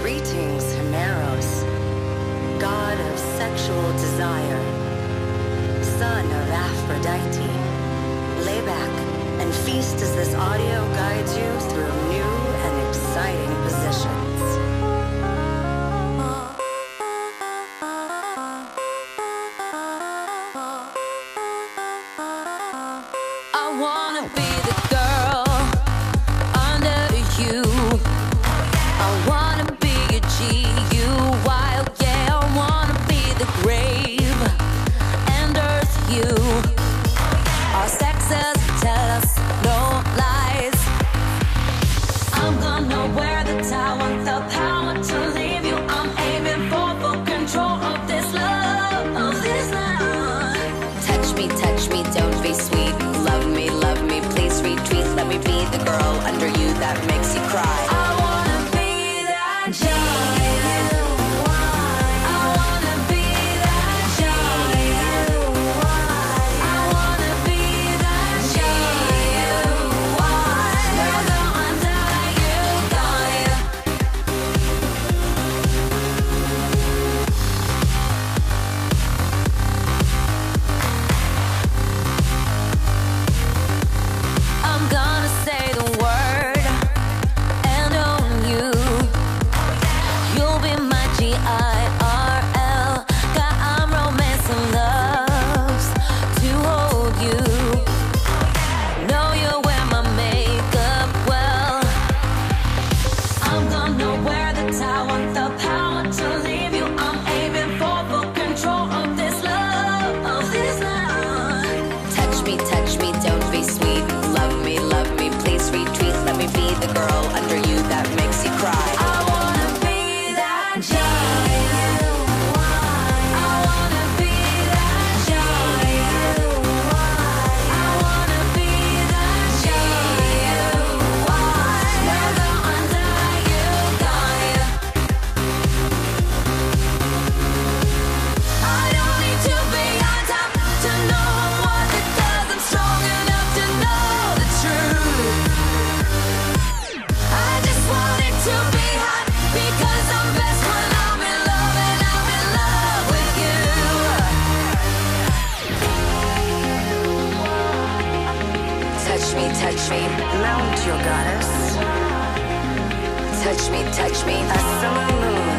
Greetings, Himeros, god of sexual desire, son of Aphrodite. Lay back and feast as this audio guides you through new and exciting positions. I wanna be the girl under you. I wanna be a G-U-Y, yeah. I wanna be the grave and earth you. Our sexes tell us no lies. I'm gonna wear the towel, the power to leave you. I'm aiming for full control of this love, of this love. Touch me, don't be sweet. Love me, please retweet. Let me be the girl under you that makes you cry. I wanna be that giant. I wanna be that giant. I wanna be that giant. Never under you, got ya. I'm gonna say the word and own you. You'll be my G-I-R-L. God, I'm romance and loves to hold you. Know you wear my makeup well. I'm gonna wear the towel, the power to leave you. I'm aiming for full control of this love, of this love. Touch me, don't be sweet. Love me, please retweet. Let me be the girl under you that makes you cry. I wanna be that giant. I wanna be that giant. I wanna be that giant. Never under you, got ya. I don't need to be on top to know what it does. I'm strong enough to know the truth. I just want it to be hot because I'm best when I'm in love and I'm in love with you. Touch me, Mount your goddess, touch me. a summer moon